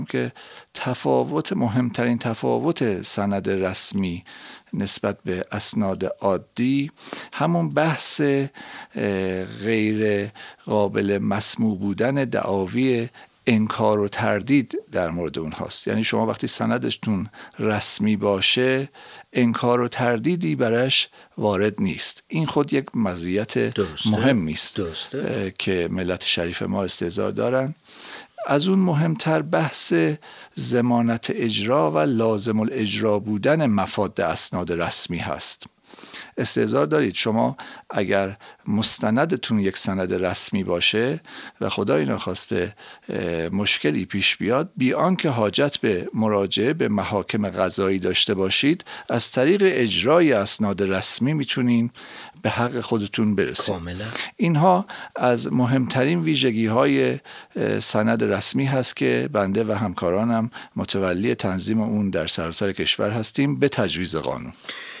که مهمترین تفاوت سند رسمی نسبت به اسناد عادی همون بحث غیر قابل مسموع بودن دعاوی انکار و تردید در مورد اونهاست. یعنی شما وقتی سندتون رسمی باشه انکار و تردیدی برش وارد نیست. این خود یک مزیت مهمی است که ملت شریف ما استحضار دارن. از اون مهمتر بحث ضمانت اجرا و لازم الاجرا بودن مفاد اسناد رسمی هست. استحضار دارید شما اگر مستندتون یک سند رسمی باشه و خدای نخواسته مشکلی پیش بیاد، بی آنکه حاجت به مراجعه به محاکم قضایی داشته باشید، از طریق اجرای اسناد رسمی میتونین به حق خودتون برسید. کاملا. اینها از مهمترین ویژگی‌های سند رسمی هست که بنده و همکارانم متولی تنظیم اون در سراسر کشور هستیم به تجویز قانون.